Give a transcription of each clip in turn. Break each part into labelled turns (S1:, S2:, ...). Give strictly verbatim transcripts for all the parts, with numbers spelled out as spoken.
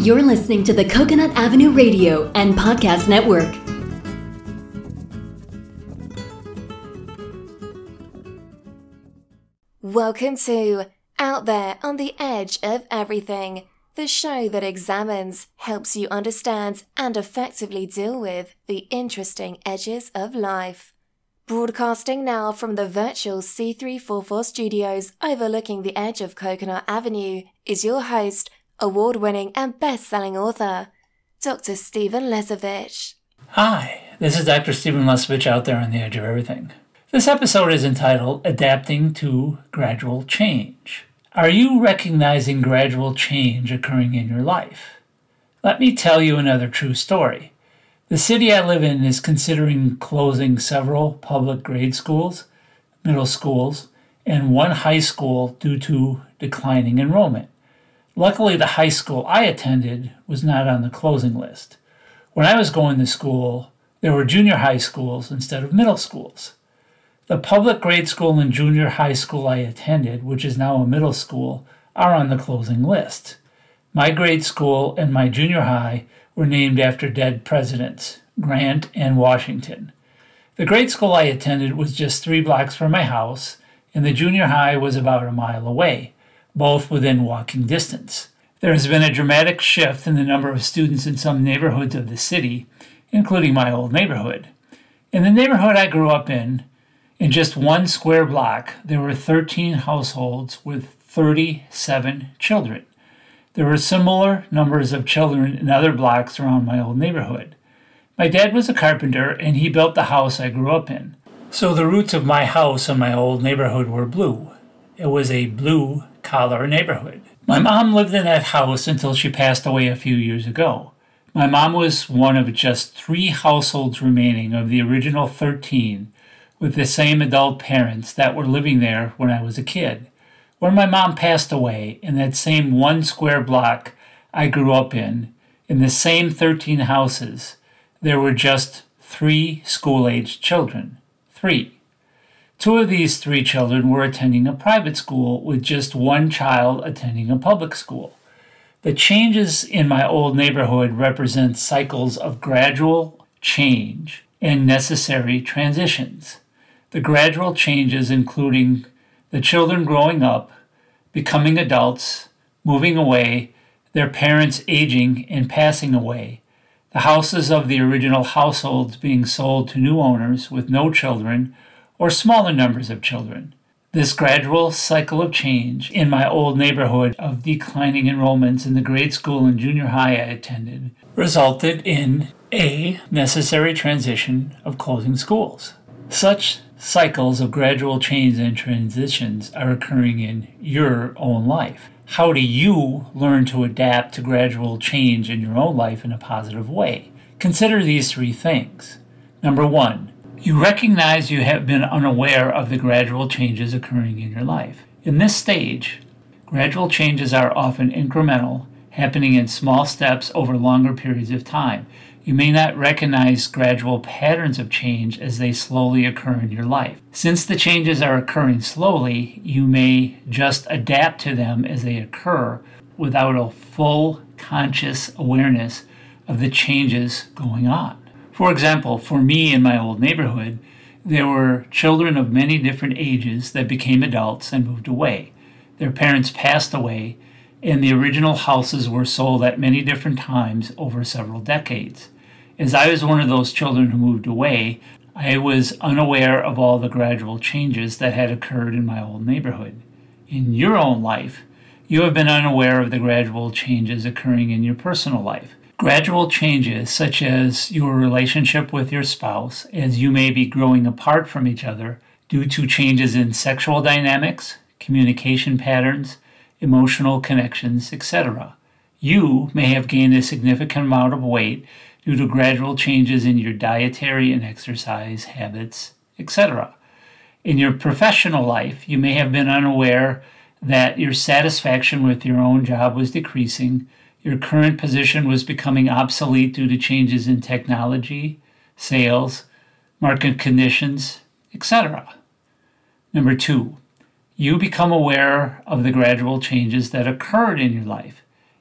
S1: You're listening to the Coconut Avenue Radio and Podcast Network.
S2: Welcome to Out There on the Edge of Everything, the show that examines, helps you understand, and effectively deal with the interesting edges of life. Broadcasting now from the virtual C three forty-four studios overlooking the edge of Coconut Avenue is your host, award-winning and best-selling author, Doctor Stephen Lesovich.
S3: Hi, this is Doctor Stephen Lesovich out there on the edge of everything. This episode is entitled Adapting to Gradual Change. Are you recognizing gradual change occurring in your life? Let me tell you another true story. The city I live in is considering closing several public grade schools, middle schools, and one high school due to declining enrollment. Luckily, the high school I attended was not on the closing list. When I was going to school, there were junior high schools instead of middle schools. The public grade school and junior high school I attended, which is now a middle school, are on the closing list. My grade school and my junior high were named after dead presidents, Grant and Washington. The grade school I attended was just three blocks from my house, and the junior high was about a mile away, both within walking distance. There has been a dramatic shift in the number of students in some neighborhoods of the city, including my old neighborhood. In the neighborhood I grew up in, in just one square block, there were thirteen households with thirty-seven children. There were similar numbers of children in other blocks around my old neighborhood. My dad was a carpenter, and he built the house I grew up in. So the roots of my house and my old neighborhood were blue. It was a blue-collar neighborhood. My mom lived in that house until she passed away a few years ago. My mom was one of just three households remaining of the original thirteen with the same adult parents that were living there when I was a kid. When my mom passed away, in that same one square block I grew up in, in the same thirteen houses, there were just three school-aged children. Three. Two of these three children were attending a private school with just one child attending a public school. The changes in my old neighborhood represent cycles of gradual change and necessary transitions. The gradual changes including the children growing up, becoming adults, moving away, their parents aging and passing away, the houses of the original households being sold to new owners with no children or smaller numbers of children. This gradual cycle of change in my old neighborhood of declining enrollments in the grade school and junior high I attended resulted in a necessary transition of closing schools. Such cycles of gradual change and transitions are occurring in your own life. How do you learn to adapt to gradual change in your own life in a positive way? Consider these three things. Number one, you recognize you have been unaware of the gradual changes occurring in your life. In this stage, gradual changes are often incremental, happening in small steps over longer periods of time. You may not recognize gradual patterns of change as they slowly occur in your life. Since the changes are occurring slowly, you may just adapt to them as they occur without a full conscious awareness of the changes going on. For example, for me in my old neighborhood, there were children of many different ages that became adults and moved away. Their parents passed away, and the original houses were sold at many different times over several decades. As I was one of those children who moved away, I was unaware of all the gradual changes that had occurred in my old neighborhood. In your own life, you have been unaware of the gradual changes occurring in your personal life. Gradual changes such as your relationship with your spouse, as you may be growing apart from each other due to changes in sexual dynamics, communication patterns, emotional connections, et cetera. You may have gained a significant amount of weight due to gradual changes in your dietary and exercise habits, et cetera. In your professional life, you may have been unaware that your satisfaction with your own job was decreasing, your current position was becoming obsolete due to changes in technology, sales, market conditions, et cetera. Number two, you become aware of the gradual changes that occurred in your life.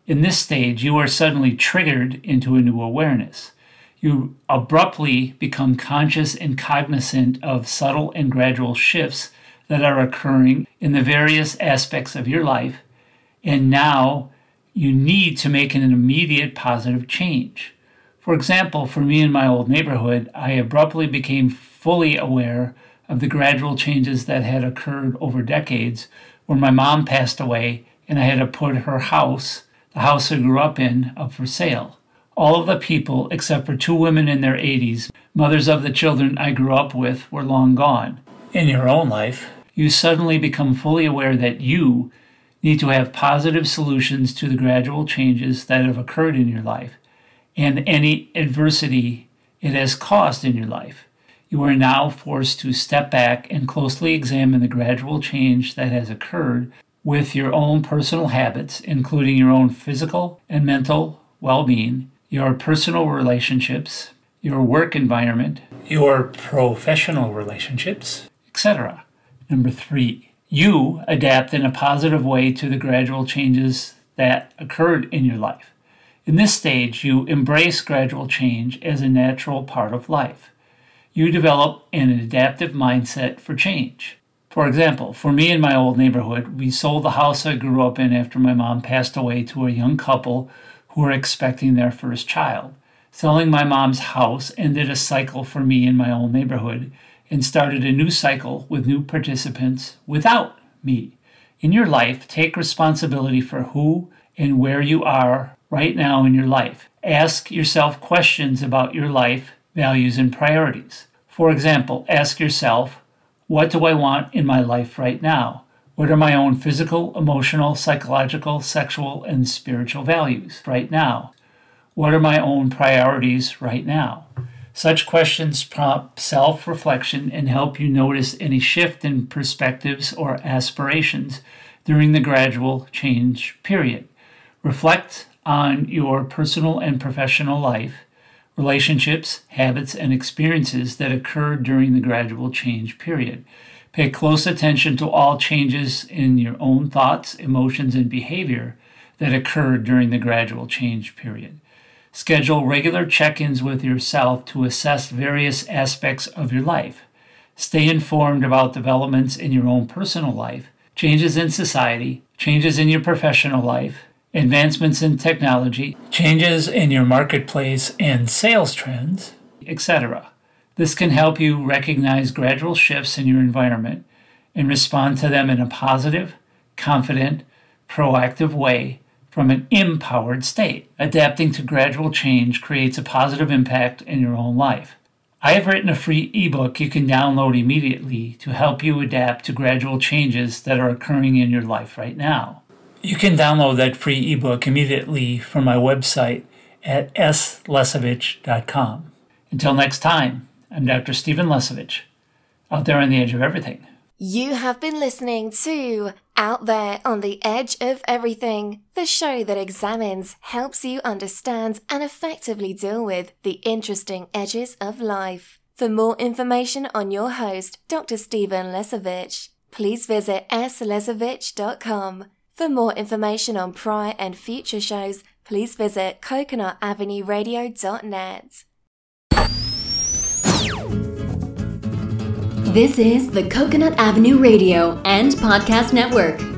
S3: In this stage, you are suddenly triggered into a new awareness. You abruptly become conscious and cognizant of subtle and gradual shifts that are occurring in the various aspects of your life, and now you need to make an immediate positive change. For example, for me in my old neighborhood, I abruptly became fully aware of the gradual changes that had occurred over decades when my mom passed away and I had to put her house, the house I grew up in, up for sale. All of the people, except for two women in their eighties, mothers of the children I grew up with, were long gone. In your own life, you suddenly become fully aware that you need to have positive solutions to the gradual changes that have occurred in your life and any adversity it has caused in your life. You are now forced to step back and closely examine the gradual change that has occurred with your own personal habits, including your own physical and mental well-being, your personal relationships, your work environment, your professional relationships, et cetera. Number three, you adapt in a positive way to the gradual changes that occurred in your life. In this stage, you embrace gradual change as a natural part of life. You develop an adaptive mindset for change. For example, for me in my old neighborhood, we sold the house I grew up in after my mom passed away to a young couple who were expecting their first child. Selling my mom's house ended a cycle for me in my old neighborhood and started a new cycle with new participants without me. In your life, take responsibility for who and where you are right now in your life. Ask yourself questions about your life, values, and priorities. For example, ask yourself, what do I want in my life right now? What are my own physical, emotional, psychological, sexual, and spiritual values right now? What are my own priorities right now? Such questions prompt self-reflection and help you notice any shift in perspectives or aspirations during the gradual change period. Reflect on your personal and professional life, relationships, habits, and experiences that occurred during the gradual change period. Pay close attention to all changes in your own thoughts, emotions, and behavior that occurred during the gradual change period. Schedule regular check-ins with yourself to assess various aspects of your life. Stay informed about developments in your own personal life, changes in society, changes in your professional life, advancements in technology, changes in your marketplace and sales trends, et cetera. This can help you recognize gradual shifts in your environment and respond to them in a positive, confident, proactive way from an empowered state. Adapting to gradual change creates a positive impact in your own life. I have written a free ebook you can download immediately to help you adapt to gradual changes that are occurring in your life right now. You can download that free ebook immediately from my website at s lesovich dot com. Until next time, I'm Doctor Stephen Lesovich, out there on the edge of everything.
S2: You have been listening to Out There on the Edge of Everything, the show that examines, helps you understand, and effectively deal with the interesting edges of life. For more information on your host, Doctor Stephen Lesovich, please visit s lesovich dot com. For more information on prior and future shows, please visit coconut avenue radio dot net.
S1: This is the Coconut Avenue Radio and Podcast Network.